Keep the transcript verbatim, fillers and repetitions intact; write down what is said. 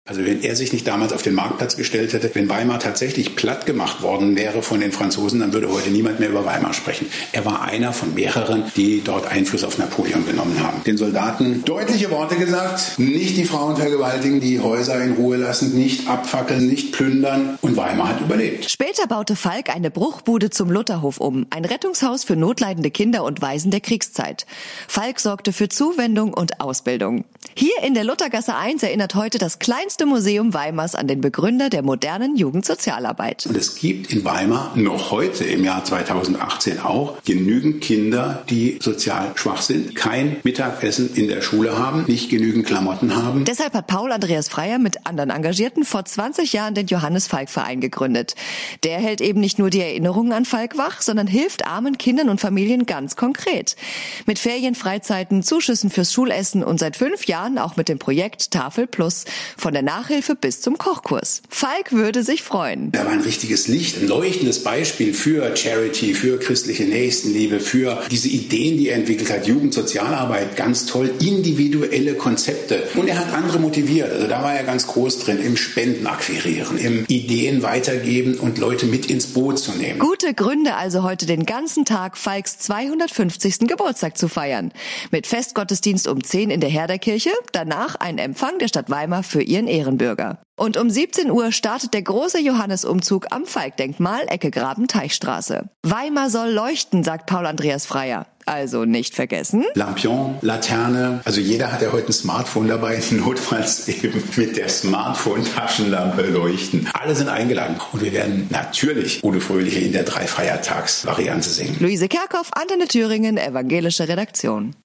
Also wenn er sich nicht damals auf den Marktplatz gestellt hätte, wenn Weimar tatsächlich platt gemacht worden wäre von den Franzosen, dann würde heute niemand mehr über Weimar sprechen. Er war einer von mehreren, die dort Einfluss auf Napoleon genommen haben. Den Soldaten deutliche Worte gesagt, nicht die Frauen vergewaltigen, die Häuser in Ruhe lassen, nicht abfackeln, nicht plündern, und Weimar hat überlebt. Später baute Falk eine Bruchbude zum Lutherhof um, ein Rettungshaus für notleidende Kinder und Waisen der Kriegszeit. Falk sorgte für Zuwendung und Ausbildung. Hier in der Luthergasse eins erinnert heute das kleinste Museum Weimars an den Begründer der modernen Jugendsozialarbeit. Und es gibt in Weimar noch heute im Jahr zweitausendachtzehn auch genügend Kinder, die sozial schwach sind, kein Mittagessen in der Schule haben, nicht genügend Klamotten haben. Deshalb hat Paul Andreas Freier mit anderen Engagierten vor zwanzig Jahren den Johannes-Falk-Verein gegründet. Der hält eben nicht nur die Erinnerungen an Falk wach, sondern hilft armen Kindern und Familien ganz konkret. Mit Ferienfreizeiten, Zuschüssen fürs Schulessen und seit fünf Jahren auch mit dem Projekt Tafel Plus, von der Nachhilfe bis zum Kochkurs. Falk würde sich freuen. Er war ein richtiges Licht, ein leuchtendes Beispiel für Charity, für christliche Nächstenliebe, für diese Ideen, die er entwickelt hat, Jugendsozialarbeit, ganz toll, individuelle Konzepte. Und er hat andere motiviert, also da war er ganz groß drin, im Spenden akquirieren, im Ideen weitergeben und Leute mit ins Boot zu nehmen. Gute Gründe also heute den ganzen Tag Falks zweihundertfünfzigsten Geburtstag zu feiern. Mit Festgottesdienst um zehn in der Herderkirche, danach ein Empfang der Stadt Weimar für ihren Ehrenbürger. Und um siebzehn Uhr startet der große Johannesumzug am Falk-Denkmal, Ecke Graben-Teichstraße. Weimar soll leuchten, sagt Paul Andreas Freier. Also nicht vergessen. Lampion, Laterne, also jeder hat ja heute ein Smartphone dabei, notfalls eben mit der Smartphone-Taschenlampe leuchten. Alle sind eingeladen und wir werden natürlich Udo Fröhliche in der Drei-Feiertags-Variante singen. Luise Kerkhoff, Antenne Thüringen, evangelische Redaktion.